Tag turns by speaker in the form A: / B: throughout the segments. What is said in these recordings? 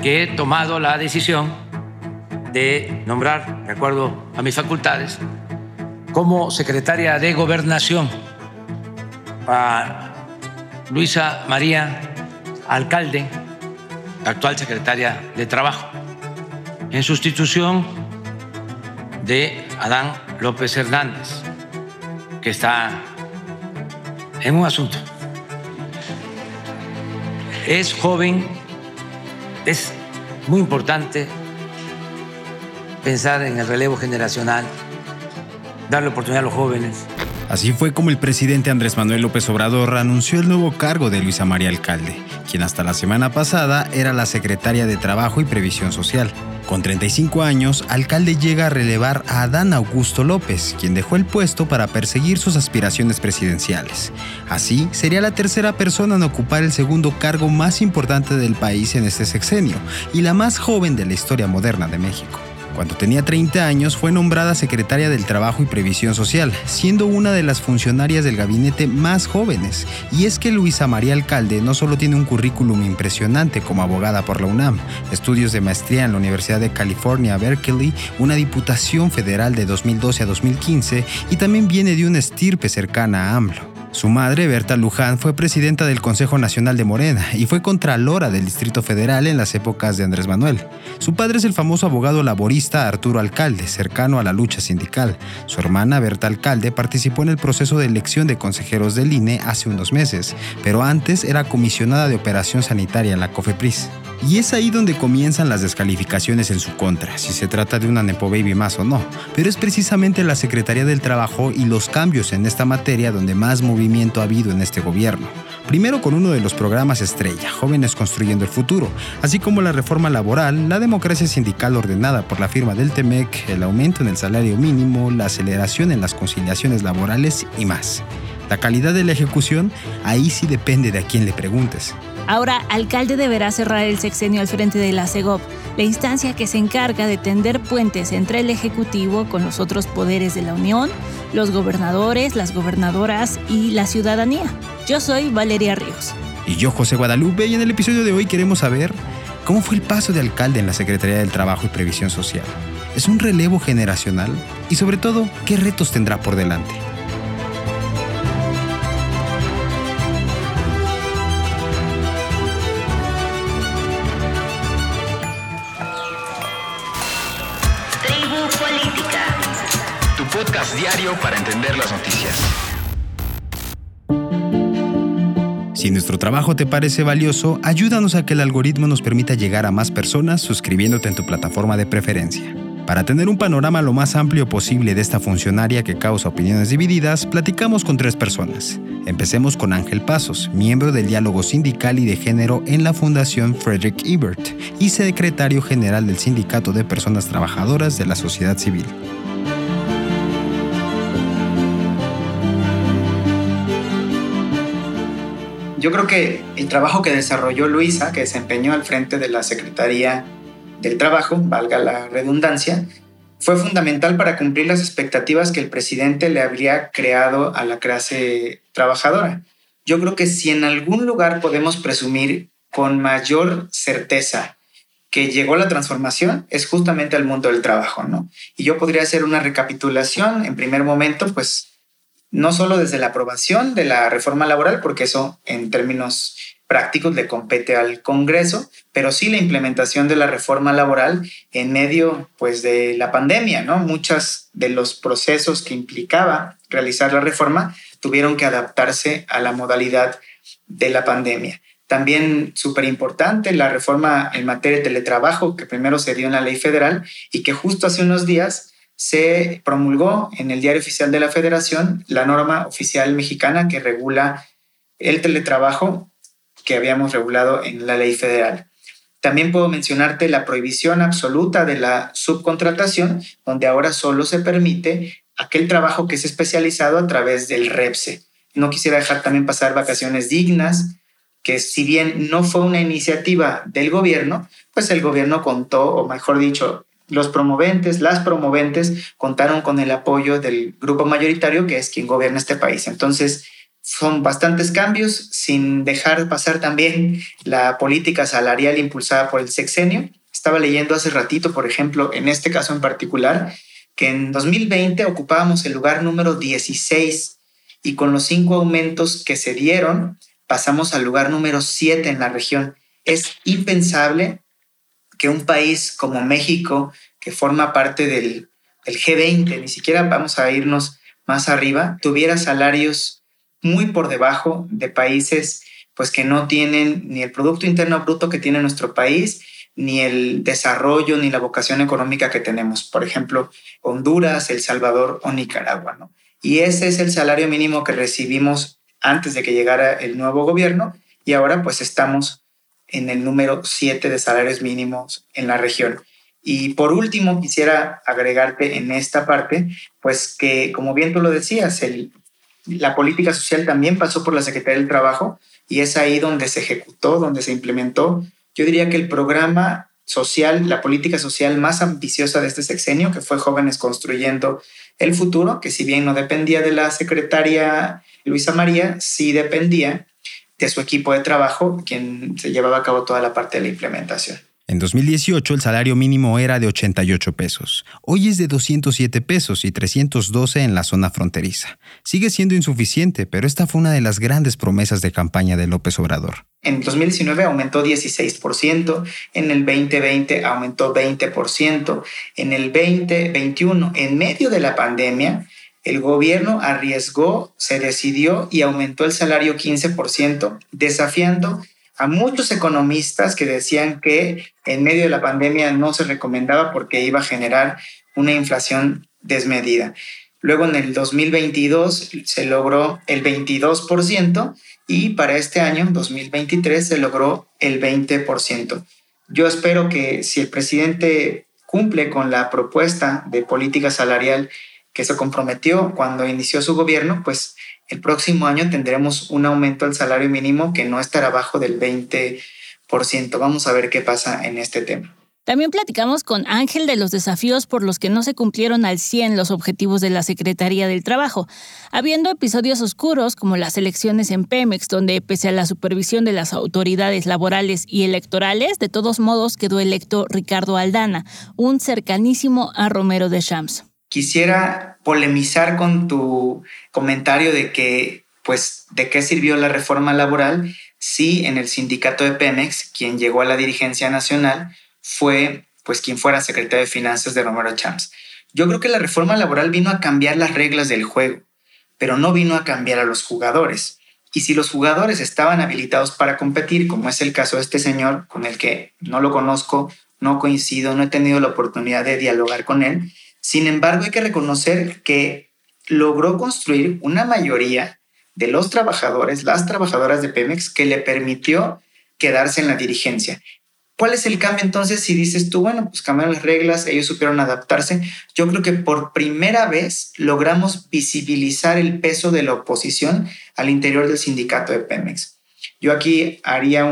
A: que he tomado la decisión de nombrar, de acuerdo a mis facultades, como secretaria de Gobernación a Luisa María Alcalde, actual secretaria de Trabajo, en sustitución de Adán López Hernández, que está en un asunto. Es joven, es muy importante pensar en el relevo generacional, darle oportunidad a los jóvenes.
B: Así fue como el presidente Andrés Manuel López Obrador anunció el nuevo cargo de Luisa María Alcalde, quien hasta la semana pasada era la secretaria de Trabajo y Previsión Social. Con 35 años, Alcalde llega a relevar a Adán Augusto López, quien dejó el puesto para perseguir sus aspiraciones presidenciales. Así, sería la tercera persona en ocupar el segundo cargo más importante del país en este sexenio y la más joven de la historia moderna de México. Cuando tenía 30 años fue nombrada secretaria del Trabajo y Previsión Social, siendo una de las funcionarias del gabinete más jóvenes. Y es que Luisa María Alcalde no solo tiene un currículum impresionante como abogada por la UNAM, estudios de maestría en la Universidad de California, Berkeley, una diputación federal de 2012 a 2015 y también viene de una estirpe cercana a AMLO. Su madre, Berta Luján, fue presidenta del Consejo Nacional de Morena y fue contralora del Distrito Federal en las épocas de Andrés Manuel. Su padre es el famoso abogado laborista Arturo Alcalde, cercano a la lucha sindical. Su hermana, Berta Alcalde, participó en el proceso de elección de consejeros del INE hace unos meses, pero antes era comisionada de operación sanitaria en la COFEPRIS. Y es ahí donde comienzan las descalificaciones en su contra, si se trata de una nepo baby más o no. Pero es precisamente la Secretaría del Trabajo y los cambios en esta materia donde más movimiento ha habido en este gobierno. Primero con uno de los programas estrella, Jóvenes Construyendo el Futuro, así como la reforma laboral, la democracia sindical ordenada por la firma del TEMEC, el aumento en el salario mínimo, la aceleración en las conciliaciones laborales y más. La calidad de la ejecución, ahí sí depende de a quién le preguntes.
C: Ahora, Alcalde deberá cerrar el sexenio al frente de la CEGOP, la instancia que se encarga de tender puentes entre el Ejecutivo con los otros poderes de la Unión, los gobernadores, las gobernadoras y la ciudadanía. Yo soy Valeria Ríos.
B: Y yo, José Guadalupe, y en el episodio de hoy queremos saber cómo fue el paso de Alcalde en la Secretaría del Trabajo y Previsión Social. ¿Es un relevo generacional? Y sobre todo, ¿qué retos tendrá por delante?
D: Podcast diario para entender las noticias.
B: Si nuestro trabajo te parece valioso, ayúdanos a que el algoritmo nos permita llegar a más personas suscribiéndote en tu plataforma de preferencia. Para tener un panorama lo más amplio posible de esta funcionaria que causa opiniones divididas, platicamos con 3 personas. Empecemos con Ángel Pasos, miembro del Diálogo Sindical y de Género en la Fundación Frederick Ebert y secretario general del Sindicato de Personas Trabajadoras de la Sociedad Civil.
E: Yo creo que el trabajo que desarrolló Luisa, que desempeñó al frente de la Secretaría del Trabajo, valga la redundancia, fue fundamental para cumplir las expectativas que el presidente le habría creado a la clase trabajadora. Yo creo que si en algún lugar podemos presumir con mayor certeza que llegó la transformación, es justamente al mundo del trabajo, ¿no? Y yo podría hacer una recapitulación en primer momento, pues, no solo desde la aprobación de la reforma laboral, porque eso en términos prácticos le compete al Congreso, pero sí la implementación de la reforma laboral en medio pues, de la pandemia, ¿no? Muchos de los procesos que implicaba realizar la reforma tuvieron que adaptarse a la modalidad de la pandemia. También súper importante la reforma en materia de teletrabajo, que primero se dio en la ley federal y que justo hace unos días se promulgó en el Diario Oficial de la Federación la norma oficial mexicana que regula el teletrabajo que habíamos regulado en la ley federal. También puedo mencionarte la prohibición absoluta de la subcontratación, donde ahora solo se permite aquel trabajo que es especializado a través del REPSE. No quisiera dejar también pasar vacaciones dignas, que si bien no fue una iniciativa del gobierno, pues el gobierno contó, o mejor dicho, las promoventes contaron con el apoyo del grupo mayoritario que es quien gobierna este país. Entonces, Son bastantes cambios, sin dejar pasar también la política salarial impulsada por el sexenio. Estaba leyendo hace ratito, por ejemplo, en este caso en particular, que en 2020 ocupábamos el lugar número 16 y con los 5 aumentos que se dieron, pasamos al lugar número 7 en la región. Es impensable que un país como México, que forma parte del G20, ni siquiera vamos a irnos más arriba, tuviera salarios muy por debajo de países pues, que no tienen ni el Producto Interno Bruto que tiene nuestro país, ni el desarrollo, ni la vocación económica que tenemos. Por ejemplo, Honduras, El Salvador o Nicaragua, ¿no? Y ese es el salario mínimo que recibimos antes de que llegara el nuevo gobierno y ahora pues estamos en el número 7 de salarios mínimos en la región. Y por último, quisiera agregarte en esta parte, pues que como bien tú lo decías, la política social también pasó por la Secretaría del Trabajo y es ahí donde se ejecutó, donde se implementó. Yo diría que el programa social, la política social más ambiciosa de este sexenio, que fue Jóvenes Construyendo el Futuro, que si bien no dependía de la secretaria Luisa María, sí dependía de su equipo de trabajo, quien se llevaba a cabo toda la parte de la implementación.
B: En 2018 el salario mínimo era de 88 pesos. Hoy es de 207 pesos y 312 en la zona fronteriza. Sigue siendo insuficiente, pero esta fue una de las grandes promesas de campaña de López Obrador.
E: En 2019 aumentó 16%, en el 2020 aumentó 20%, en el 2021, en medio de la pandemia, el gobierno arriesgó, se decidió y aumentó el salario 15%, desafiando a muchos economistas que decían que en medio de la pandemia no se recomendaba porque iba a generar una inflación desmedida. Luego en el 2022 se logró el 22% y para este año, 2023, se logró el 20%. Yo espero que si el presidente cumple con la propuesta de política salarial que se comprometió cuando inició su gobierno, pues el próximo año tendremos un aumento al salario mínimo que no estará abajo del 20%. Vamos a ver qué pasa en este tema.
C: También platicamos con Ángel de los desafíos por los que no se cumplieron al 100 los objetivos de la Secretaría del Trabajo, habiendo episodios oscuros como las elecciones en Pemex, donde pese a la supervisión de las autoridades laborales y electorales, de todos modos quedó electo Ricardo Aldana, un cercanísimo a Romero Deschamps.
E: Quisiera polemizar con tu comentario de que, pues, ¿de qué sirvió la reforma laboral si en el sindicato de Pemex, quien llegó a la dirigencia nacional, fue, pues, quien fuera secretario de Finanzas de Romero Deschamps? Yo creo que la reforma laboral vino a cambiar las reglas del juego, pero no vino a cambiar a los jugadores. Y si los jugadores estaban habilitados para competir, como es el caso de este señor, con el que no lo conozco, no coincido, no he tenido la oportunidad de dialogar con él, sin embargo, hay que reconocer que logró construir una mayoría de los trabajadores, las trabajadoras de Pemex, que le permitió quedarse en la dirigencia. ¿Cuál es el cambio entonces si dices tú, bueno, pues cambiaron las reglas, ellos supieron adaptarse? Yo creo que por primera vez logramos visibilizar el peso de la oposición al interior del sindicato de Pemex. Yo aquí haría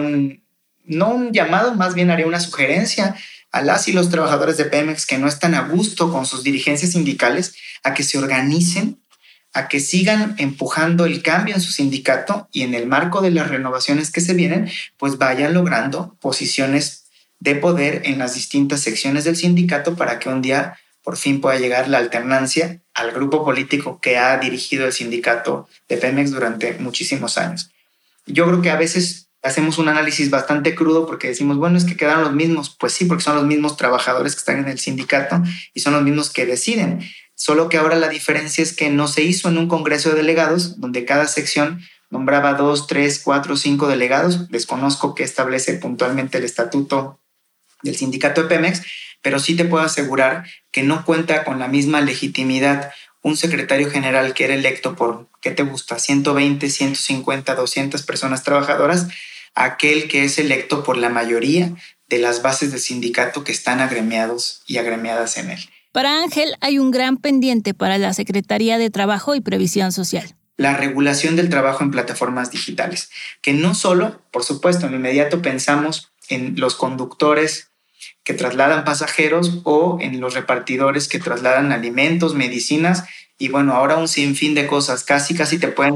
E: no un llamado, más bien haría una sugerencia a las y los trabajadores de Pemex que no están a gusto con sus dirigencias sindicales, a que se organicen, a que sigan empujando el cambio en su sindicato y en el marco de las renovaciones que se vienen, pues vayan logrando posiciones de poder en las distintas secciones del sindicato para que un día por fin pueda llegar la alternancia al grupo político que ha dirigido el sindicato de Pemex durante muchísimos años. Yo creo que a veces hacemos un análisis bastante crudo porque decimos, bueno, es que quedaron los mismos. Pues sí, porque son los mismos trabajadores que están en el sindicato y son los mismos que deciden. Solo que ahora la diferencia es que no se hizo en un congreso de delegados donde cada sección nombraba 2, 3, 4, 5 delegados. Desconozco qué establece puntualmente el estatuto del sindicato de Pemex, pero sí te puedo asegurar que no cuenta con la misma legitimidad un secretario general que era electo por, ¿qué te gusta?, 120, 150, 200 personas trabajadoras, aquel que es electo por la mayoría de las bases del sindicato que están agremiados y agremiadas en él.
C: Para Ángel hay un gran pendiente para la Secretaría de Trabajo y Previsión Social.
E: La regulación del trabajo en plataformas digitales, que no solo, por supuesto, en inmediato pensamos en los conductores que trasladan pasajeros o en los repartidores que trasladan alimentos, medicinas y bueno, ahora un sinfín de cosas. Casi te pueden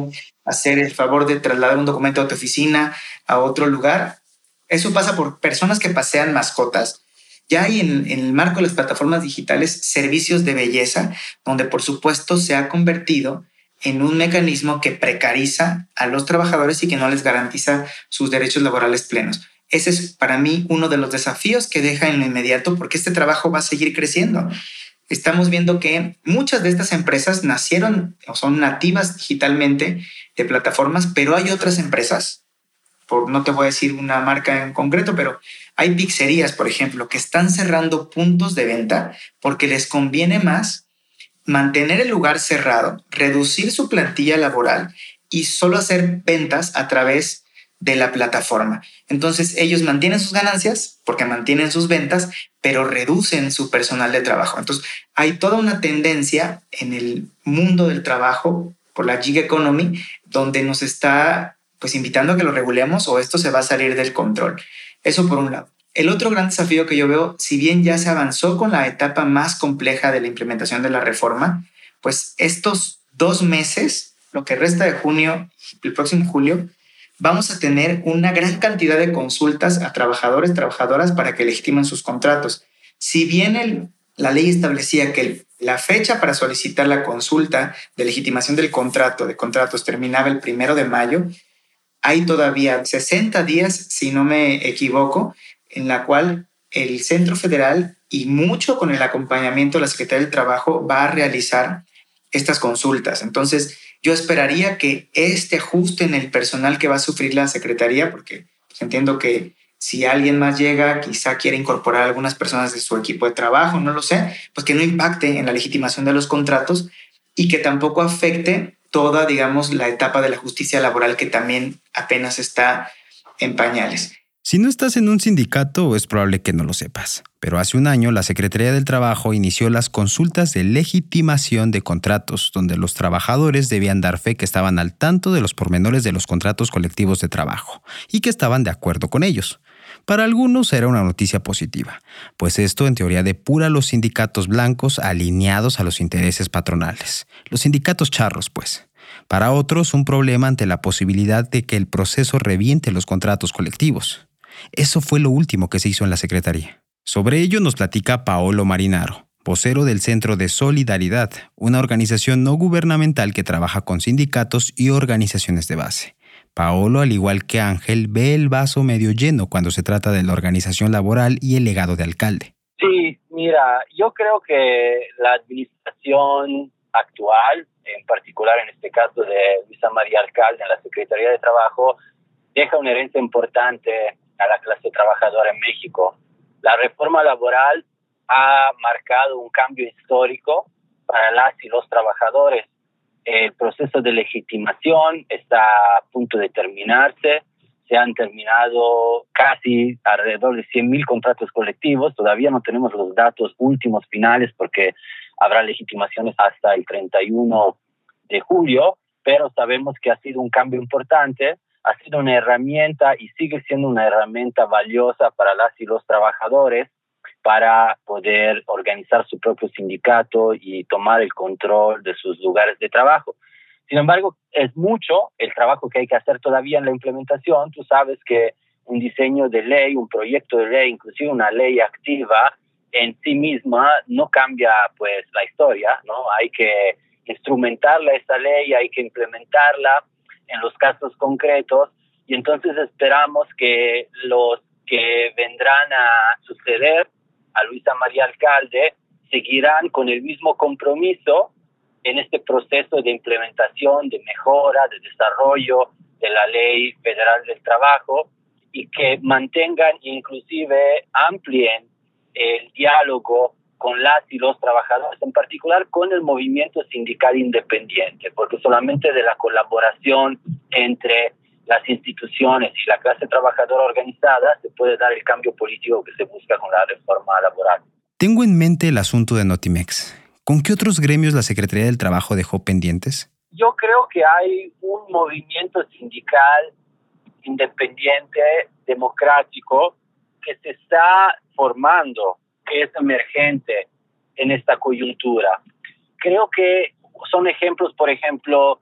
E: hacer el favor de trasladar un documento de tu oficina a otro lugar. Eso pasa por personas que pasean mascotas. Ya hay en el marco de las plataformas digitales servicios de belleza, donde por supuesto se ha convertido en un mecanismo que precariza a los trabajadores y que no les garantiza sus derechos laborales plenos. Ese es para mí uno de los desafíos que deja en lo inmediato, porque este trabajo va a seguir creciendo. Estamos viendo que muchas de estas empresas nacieron o son nativas digitalmente de plataformas, pero hay otras empresas, no te voy a decir una marca en concreto, pero hay pizzerías, por ejemplo, que están cerrando puntos de venta porque les conviene más mantener el lugar cerrado, reducir su plantilla laboral y solo hacer ventas a través de la plataforma. Entonces ellos mantienen sus ganancias porque mantienen sus ventas, pero reducen su personal de trabajo. Entonces hay toda una tendencia en el mundo del trabajo por la gig economy donde nos está invitando a que lo regulemos o esto se va a salir del control. Eso por un lado. El otro gran desafío que yo veo, si bien ya se avanzó con la etapa más compleja de la implementación de la reforma, pues estos 2 meses, lo que resta de junio y el próximo julio, vamos a tener una gran cantidad de consultas a trabajadores, trabajadoras para que legitimen sus contratos. Si bien la ley establecía que la fecha para solicitar la consulta de legitimación de contratos terminaba el 1 de mayo, hay todavía 60 días, si no me equivoco, en la cual el Centro Federal y mucho con el acompañamiento de la Secretaría del Trabajo va a realizar estas consultas. Entonces, yo esperaría que este ajuste en el personal que va a sufrir la Secretaría, porque entiendo que si alguien más llega, quizá quiere incorporar a algunas personas de su equipo de trabajo, no lo sé, pues que no impacte en la legitimación de los contratos y que tampoco afecte toda, la etapa de la justicia laboral que también apenas está en pañales.
B: Si no estás en un sindicato, es probable que no lo sepas. Pero hace un año, la Secretaría del Trabajo inició las consultas de legitimación de contratos, donde los trabajadores debían dar fe que estaban al tanto de los pormenores de los contratos colectivos de trabajo y que estaban de acuerdo con ellos. Para algunos era una noticia positiva, pues esto en teoría depura a los sindicatos blancos alineados a los intereses patronales. Los sindicatos charros, pues. Para otros, un problema ante la posibilidad de que el proceso reviente los contratos colectivos. Eso fue lo último que se hizo en la Secretaría. Sobre ello nos platica Paolo Marinaro, vocero del Centro de Solidaridad, una organización no gubernamental que trabaja con sindicatos y organizaciones de base. Paolo, al igual que Ángel, ve el vaso medio lleno cuando se trata de la organización laboral y el legado de alcalde.
F: Sí, mira, yo creo que la administración actual, en particular en este caso de Luisa María Alcalde en la Secretaría de Trabajo, deja una herencia importante a la clase trabajadora en México. La reforma laboral ha marcado un cambio histórico para las y los trabajadores. El proceso de legitimación está a punto de terminarse. Se han terminado casi alrededor de 100,000 contratos colectivos. Todavía no tenemos los datos últimos finales porque habrá legitimaciones hasta el 31 de julio, pero sabemos que ha sido un cambio importante, ha sido una herramienta y sigue siendo una herramienta valiosa para las y los trabajadores para poder organizar su propio sindicato y tomar el control de sus lugares de trabajo. Sin embargo, es mucho el trabajo que hay que hacer todavía en la implementación. Tú sabes que un diseño de ley, un proyecto de ley, inclusive una ley activa, en sí misma no cambia pues la historia, ¿no? Hay que instrumentarla esa ley, hay que implementarla en los casos concretos y entonces esperamos que los que vendrán a suceder a Luisa María Alcalde seguirán con el mismo compromiso en este proceso de implementación, de mejora, de desarrollo de la Ley Federal del Trabajo y que mantengan e inclusive amplíen el diálogo con las y los trabajadores, en particular con el movimiento sindical independiente, porque solamente de la colaboración entre las instituciones y la clase trabajadora organizada se puede dar el cambio político que se busca con la reforma laboral.
B: Tengo en mente el asunto de Notimex. ¿Con qué otros gremios la Secretaría del Trabajo dejó pendientes?
F: Yo creo que hay un movimiento sindical independiente, democrático, que se está formando, que es emergente en esta coyuntura. Creo que son ejemplos, por ejemplo,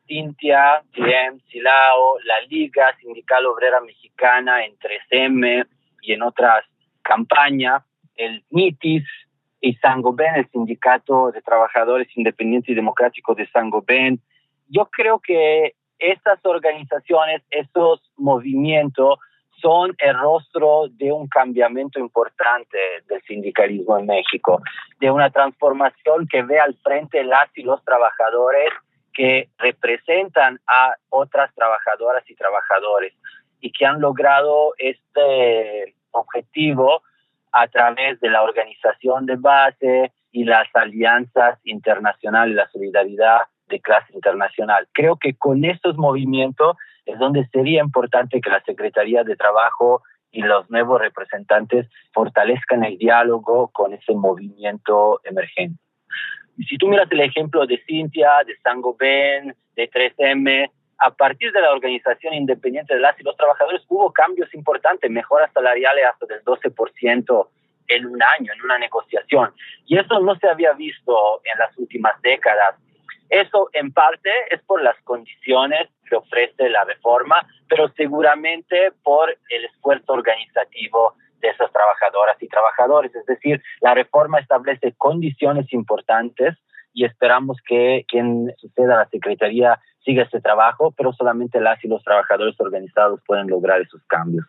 F: Cintia, CIEM, Silao, la Liga Sindical Obrera Mexicana en 3M y en otras campañas, el NITIS y Saint-Gobain, el Sindicato de Trabajadores Independientes y Democráticos de Saint-Gobain. Yo creo que estas organizaciones, esos movimientos, son el rostro de un cambiamiento importante del sindicalismo en México, de una transformación que ve al frente las y los trabajadores que representan a otras trabajadoras y trabajadores y que han logrado este objetivo a través de la organización de base y las alianzas internacionales, la solidaridad de clase internacional. Creo que con estos movimientos es donde sería importante que la Secretaría de Trabajo y los nuevos representantes fortalezcan el diálogo con ese movimiento emergente. Y si tú miras el ejemplo de Cintia, de Saint-Gobain, de 3M, a partir de la organización independiente de las y los trabajadores hubo cambios importantes, mejoras salariales hasta del 12% en un año, en una negociación. Y eso no se había visto en las últimas décadas. Eso en parte es por las condiciones que ofrece la reforma, pero seguramente por el esfuerzo organizativo de esas trabajadoras y trabajadores. Es decir, la reforma establece condiciones importantes y esperamos que quien suceda a la Secretaría siga este trabajo, pero solamente las y los trabajadores organizados pueden lograr esos cambios.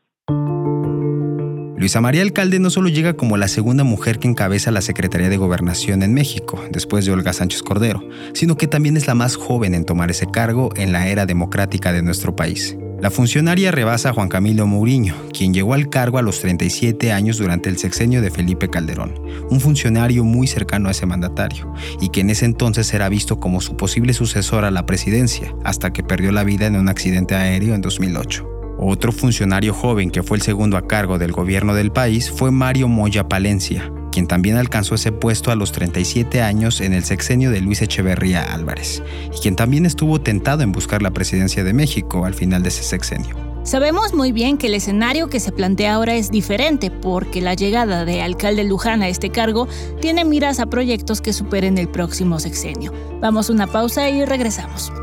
B: Luisa María Alcalde no solo llega como la segunda mujer que encabeza la Secretaría de Gobernación en México, después de Olga Sánchez Cordero, sino que también es la más joven en tomar ese cargo en la era democrática de nuestro país. La funcionaria rebasa a Juan Camilo Mourinho, quien llegó al cargo a los 37 años durante el sexenio de Felipe Calderón, un funcionario muy cercano a ese mandatario, y que en ese entonces era visto como su posible sucesor a la presidencia, hasta que perdió la vida en un accidente aéreo en 2008. Otro funcionario joven que fue el segundo a cargo del gobierno del país fue Mario Moya Palencia, quien también alcanzó ese puesto a los 37 años en el sexenio de Luis Echeverría Álvarez, y quien también estuvo tentado en buscar la presidencia de México al final de ese sexenio.
C: Sabemos muy bien que el escenario que se plantea ahora es diferente porque la llegada de Alcalde Luján a este cargo tiene miras a proyectos que superen el próximo sexenio. Vamos a una pausa y regresamos.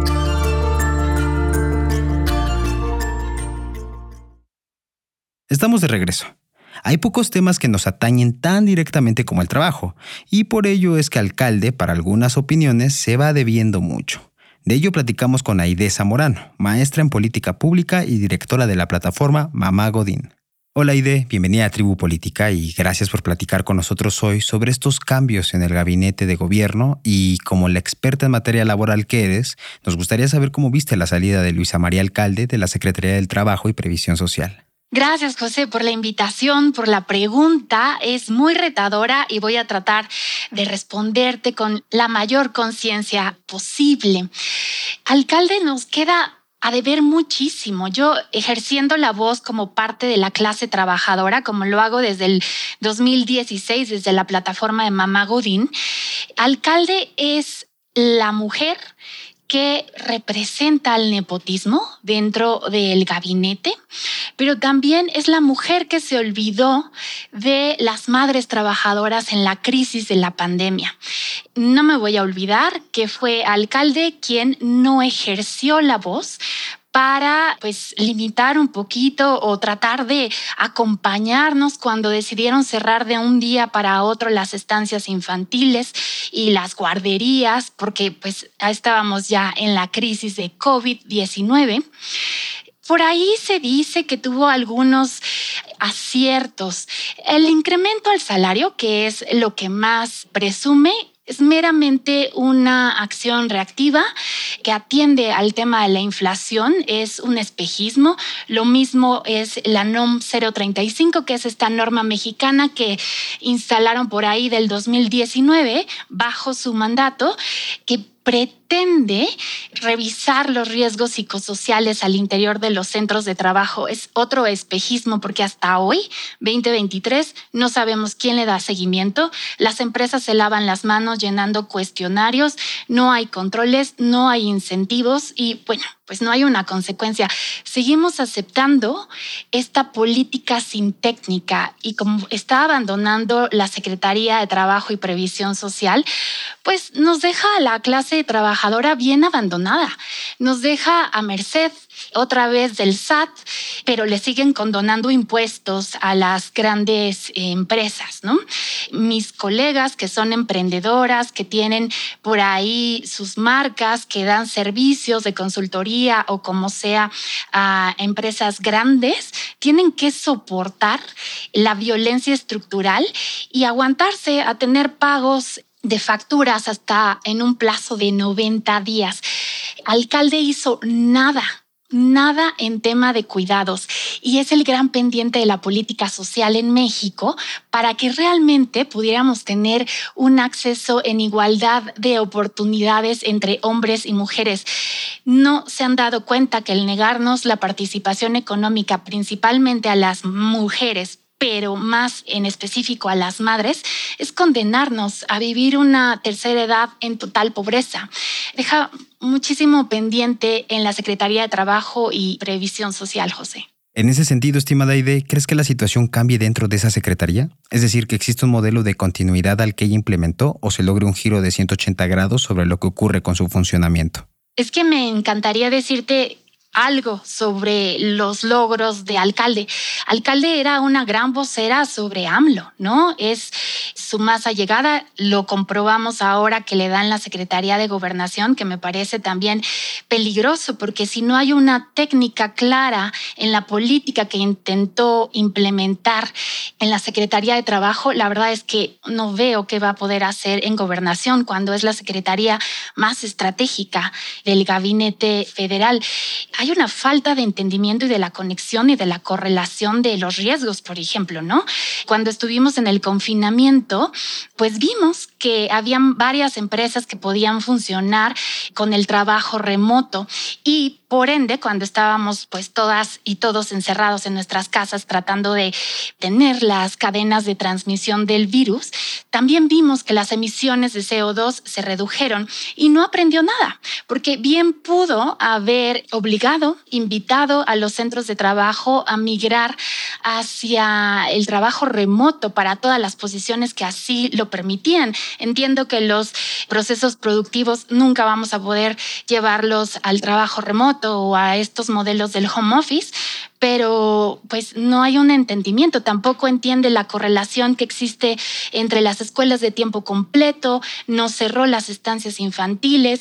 B: Estamos de regreso. Hay pocos temas que nos atañen tan directamente como el trabajo, y por ello es que Alcalde, para algunas opiniones, se va debiendo mucho. De ello platicamos con Aide Zamorano, maestra en política pública y directora de la plataforma Mamá Godín. Hola Aide, bienvenida a Tribu Política y gracias por platicar con nosotros hoy sobre estos cambios en el gabinete de gobierno y como la experta en materia laboral que eres, nos gustaría saber cómo viste la salida de Luisa María Alcalde de la Secretaría del Trabajo y Previsión Social.
G: Gracias, José, por la invitación, por la pregunta. Es muy retadora y voy a tratar de responderte con la mayor conciencia posible. Alcalde, nos queda a deber muchísimo. Yo, ejerciendo la voz como parte de la clase trabajadora, como lo hago desde el 2016, desde la plataforma de Mamá Godín, Alcalde es la mujer que representa al nepotismo dentro del gabinete, pero también es la mujer que se olvidó de las madres trabajadoras en la crisis de la pandemia. No me voy a olvidar que fue Alcalde quien no ejerció la voz para limitar un poquito o tratar de acompañarnos cuando decidieron cerrar de un día para otro las estancias infantiles y las guarderías, porque estábamos ya en la crisis de COVID-19. Por ahí se dice que tuvo algunos aciertos. El incremento al salario, que es lo que más presume, es meramente una acción reactiva que atiende al tema de la inflación, es un espejismo. Lo mismo es la NOM 035, que es esta norma mexicana que instalaron por ahí del 2019 bajo su mandato, que pretende revisar los riesgos psicosociales al interior de los centros de trabajo. Es otro espejismo porque hasta hoy, 2023, no sabemos quién le da seguimiento. Las empresas se lavan las manos llenando cuestionarios, no hay controles, no hay incentivos y no hay una consecuencia. Seguimos aceptando esta política sin técnica y como está abandonando la Secretaría de Trabajo y Previsión Social, nos deja a la clase clase trabajadora bien abandonada. Nos deja a merced otra vez del SAT, pero le siguen condonando impuestos a las grandes empresas, ¿no? Mis colegas que son emprendedoras, que tienen por ahí sus marcas, que dan servicios de consultoría o como sea a empresas grandes, tienen que soportar la violencia estructural y aguantarse a tener pagos de facturas hasta en un plazo de 90 días. Alcalde hizo nada en tema de cuidados y es el gran pendiente de la política social en México para que realmente pudiéramos tener un acceso en igualdad de oportunidades entre hombres y mujeres. No se han dado cuenta que el negarnos la participación económica principalmente a las mujeres, pero más en específico a las madres, es condenarnos a vivir una tercera edad en total pobreza. Deja muchísimo pendiente en la Secretaría de Trabajo y Previsión Social, José.
B: En ese sentido, estimada Aide, ¿crees que la situación cambie dentro de esa secretaría? Es decir, que existe un modelo de continuidad al que ella implementó o se logre un giro de 180 grados sobre lo que ocurre con su funcionamiento.
G: Es que me encantaría decirte algo sobre los logros de Alcalde. Alcalde era una gran vocera sobre AMLO, ¿no? Es su más allegada. Lo comprobamos ahora que le dan la Secretaría de Gobernación, que me parece también peligroso, porque si no hay una técnica clara en la política que intentó implementar en la Secretaría de Trabajo, la verdad es que no veo qué va a poder hacer en Gobernación cuando es la secretaría más estratégica del gabinete federal. Hay una falta de entendimiento y de la conexión y de la correlación de los riesgos, por ejemplo, ¿no? Cuando estuvimos en el confinamiento, pues vimos que habían varias empresas que podían funcionar con el trabajo remoto y por ende, cuando estábamos pues todas y todos encerrados en nuestras casas tratando de tener las cadenas de transmisión del virus, también vimos que las emisiones de CO2 se redujeron y no aprendió nada, porque bien pudo haber invitado a los centros de trabajo a migrar hacia el trabajo remoto para todas las posiciones que así lo permitían. Entiendo que los procesos productivos nunca vamos a poder llevarlos al trabajo remoto o a estos modelos del home office, pero pues no hay un entendimiento, tampoco entiende la correlación que existe entre las escuelas de tiempo completo, no cerró las estancias infantiles,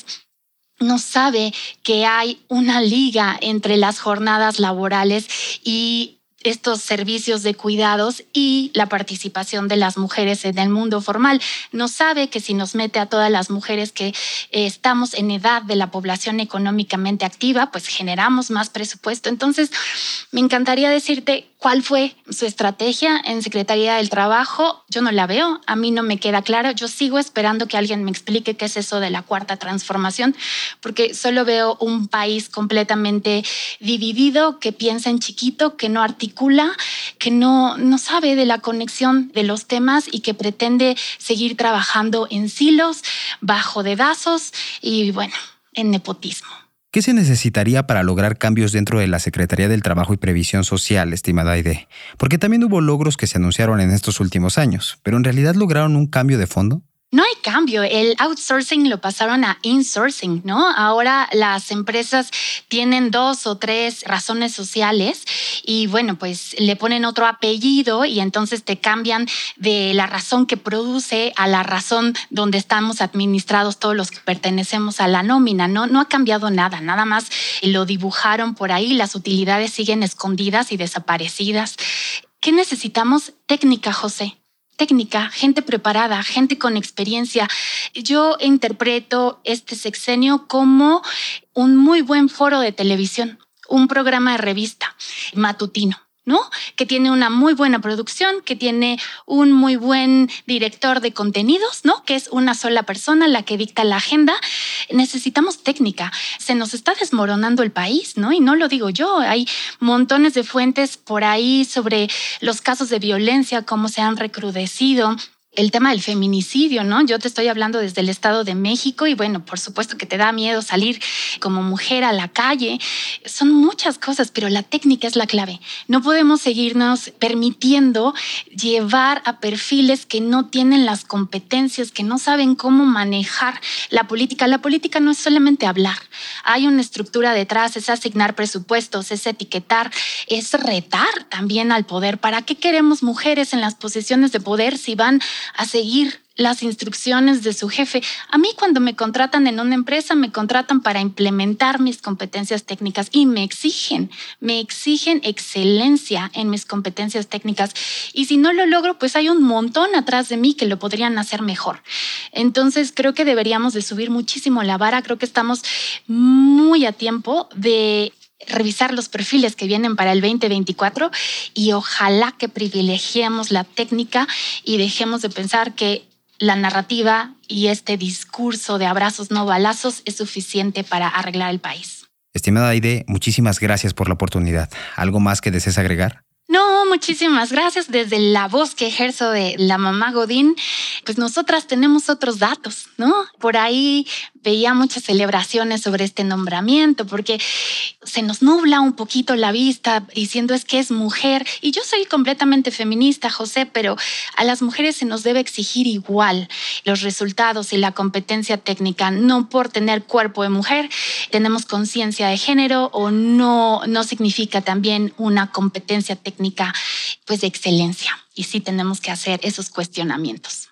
G: no sabe que hay una liga entre las jornadas laborales y estos servicios de cuidados y la participación de las mujeres en el mundo formal. No sabe que si nos mete a todas las mujeres que estamos en edad de la población económicamente activa, pues generamos más presupuesto. Entonces, me encantaría decirte cuál fue su estrategia en Secretaría del Trabajo. Yo no la veo, a mí no me queda claro. Yo sigo esperando que alguien me explique qué es eso de la cuarta transformación, porque solo veo un país completamente dividido, que piensa en chiquito, que no articula, que no sabe de la conexión de los temas y que pretende seguir trabajando en silos, bajo dedazos y, bueno, en nepotismo.
B: ¿Qué se necesitaría para lograr cambios dentro de la Secretaría del Trabajo y Previsión Social, estimada Aide? Porque también hubo logros que se anunciaron en estos últimos años, pero ¿en realidad lograron un cambio de fondo?
G: No hay cambio, el outsourcing lo pasaron a insourcing, ¿no? Ahora las empresas tienen 2 o 3 razones sociales y bueno, pues le ponen otro apellido y entonces te cambian de la razón que produce a la razón donde estamos administrados todos los que pertenecemos a la nómina, ¿no? No ha cambiado nada, nada más lo dibujaron por ahí, las utilidades siguen escondidas y desaparecidas. ¿Qué necesitamos? Técnica, José. Técnica, gente preparada, gente con experiencia. Yo interpreto este sexenio como un muy buen foro de televisión, un programa de revista matutino, ¿no? Que tiene una muy buena producción, que tiene un muy buen director de contenidos, ¿no? Que es una sola persona la que dicta la agenda. Necesitamos técnica. Se nos está desmoronando el país, ¿no? Y no lo digo yo. Hay montones de fuentes por ahí sobre los casos de violencia, cómo se han recrudecido. el tema del feminicidio, ¿no? Yo te estoy hablando desde el Estado de México y bueno, por supuesto que te da miedo salir como mujer a la calle. Son muchas cosas, pero la técnica es la clave. No podemos seguirnos permitiendo llevar a perfiles que no tienen las competencias, que no saben cómo manejar la política. La política no es solamente hablar. Hay una estructura detrás, es asignar presupuestos, es etiquetar, es retar también al poder. ¿Para qué queremos mujeres en las posiciones de poder si van a seguir las instrucciones de su jefe? A mí cuando me contratan en una empresa, me contratan para implementar mis competencias técnicas y me exigen excelencia en mis competencias técnicas. Y si no lo logro, pues hay un montón atrás de mí que lo podrían hacer mejor. Entonces creo que deberíamos de subir muchísimo la vara. Creo que estamos muy a tiempo de revisar los perfiles que vienen para el 2024 y ojalá que privilegiemos la técnica y dejemos de pensar que la narrativa y este discurso de abrazos no balazos es suficiente para arreglar el país.
B: Estimada Aide, muchísimas gracias por la oportunidad. ¿Algo más que desees agregar?
G: No, muchísimas gracias. Desde la voz que ejerzo de la mamá Godín, pues nosotras tenemos otros datos, ¿no? Por ahí veía muchas celebraciones sobre este nombramiento porque se nos nubla un poquito la vista diciendo es que es mujer. Y yo soy completamente feminista, José, pero a las mujeres se nos debe exigir igual los resultados y la competencia técnica. No por tener cuerpo de mujer tenemos conciencia de género o no significa también una competencia técnica pues de excelencia. Y sí tenemos que hacer esos cuestionamientos.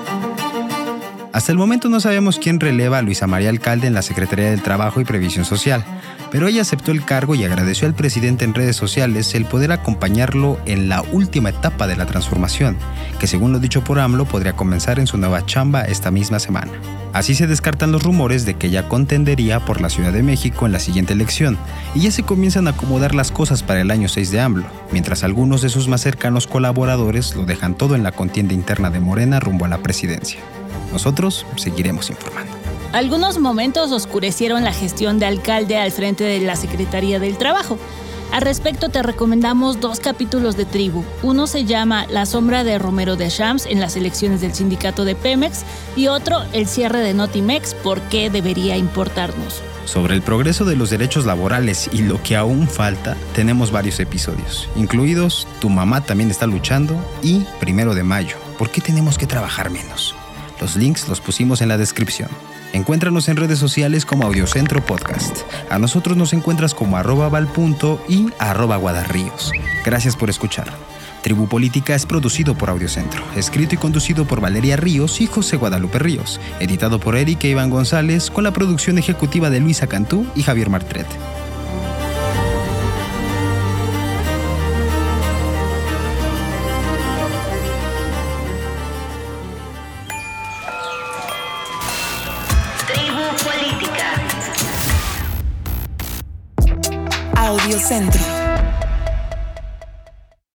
B: Hasta el momento no sabemos quién releva a Luisa María Alcalde en la Secretaría del Trabajo y Previsión Social, pero ella aceptó el cargo y agradeció al presidente en redes sociales el poder acompañarlo en la última etapa de la transformación, que según lo dicho por AMLO podría comenzar en su nueva chamba esta misma semana. Así se descartan los rumores de que ella contendería por la Ciudad de México en la siguiente elección, y ya se comienzan a acomodar las cosas para el año 6 de AMLO, mientras algunos de sus más cercanos colaboradores lo dejan todo en la contienda interna de Morena rumbo a la presidencia. Nosotros seguiremos informando.
C: Algunos momentos oscurecieron la gestión de Alcalde al frente de la Secretaría del Trabajo. Al respecto te recomendamos 2 capítulos de Tribu. Uno se llama La sombra de Romero Deschamps en las elecciones del sindicato de Pemex y otro El cierre de Notimex, ¿por qué debería importarnos?
B: Sobre el progreso de los derechos laborales y lo que aún falta, tenemos varios episodios, incluidos Tu mamá también está luchando y 1 de mayo, ¿por qué tenemos que trabajar menos? Los links los pusimos en la descripción. Encuéntranos en redes sociales como Audiocentro Podcast. A nosotros nos encuentras como @val.punto y @guadarríos. Gracias por escuchar. Tribu Política es producido por Audiocentro, escrito y conducido por Valeria Ríos y José Guadalupe Ríos, editado por Eric e Iván González, con la producción ejecutiva de Luisa Cantú y Javier Martret.
H: Audiocentro.